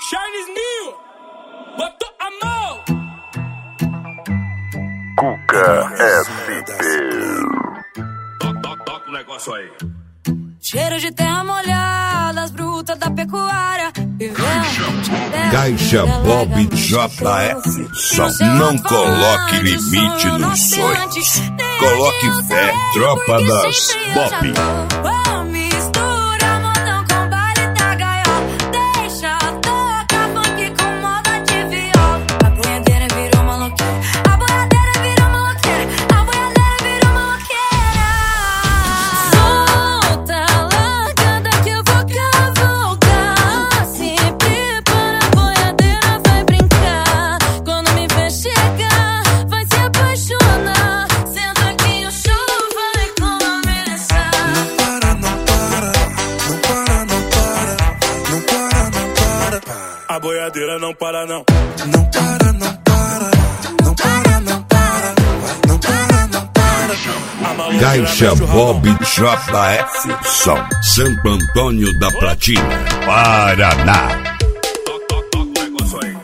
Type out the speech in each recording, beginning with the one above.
Charles Mil, botou a mão. Cuca SP. Toca o negócio aí. Cheiro de terra molhada, as brutas da pecuária. Caixa Bob JF. Só não coloque limite nos sonhos. Coloque fé, tropa das Bob. Mistura modão com baile da gaiola. Deixa tocar funk com moda de viola. A boiadeira virou maloqueira. A boiadeira virou maloqueira. A boiadeira virou maloqueira. Solta, largada que eu vou cavalgar. Se prepara, a boiadeira vai brincar. Quando me ver chegar, vai se apaixonar. Senta que o show vai começar. A boiadeira não para não. Não para, não para, não para, não para, não para, não para. Caixa Bob JF. São Santo Antônio da Platina, Paraná. Toca o negócio aí.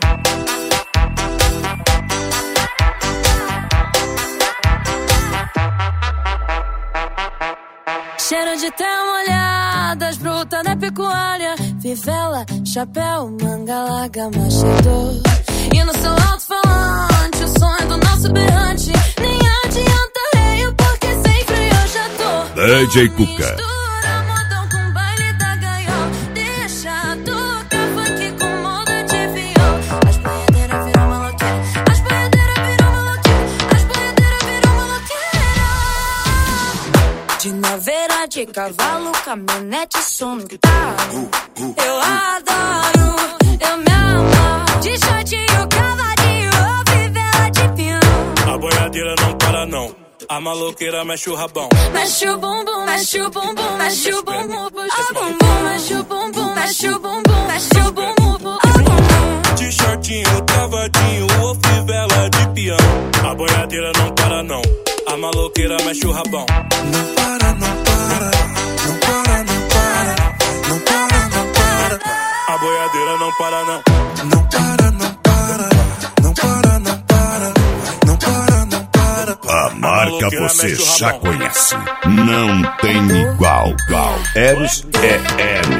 Cheiro de terra molhada, as brutas da pecuária. Fivela, chapéu, manga larga, machador. E no seu alto-falante, o sonho do nosso berrante. Nem adianta reio, porque sem freio eu já tô. DJ Cuca. Mistura modão com baile da gaiola. Deixa tocar funk com moda de viola. As boiadeiras viram maloqueira. As boiadeiras viram maloqueira. As boiadeiras viram maloqueira. De naveira, de cavalo, caminhonete, som no carro. Eu adoro, eu me amo. De shortinho, cavadinho, ou fivela de peão. A boiadeira não para não. A maloqueira mexe o rabão. Mexe o bumbum, mexe o bumbum, mexe o bumbum, puxa o bumbum. Mexe o bumbum, mexe o bumbum, mexe o bumbum, puxa o bumbum. De shortinho, cavadinho ou fivela de peão. A boiadeira não para não. A maloqueira mexe o rabão. Não para, não para, não para, não para, não para, não para. A boiadeira não para não. Não para, não para, não para, não para, não para, não para. A marca você já conhece. Não tem igual. Eros é Eros.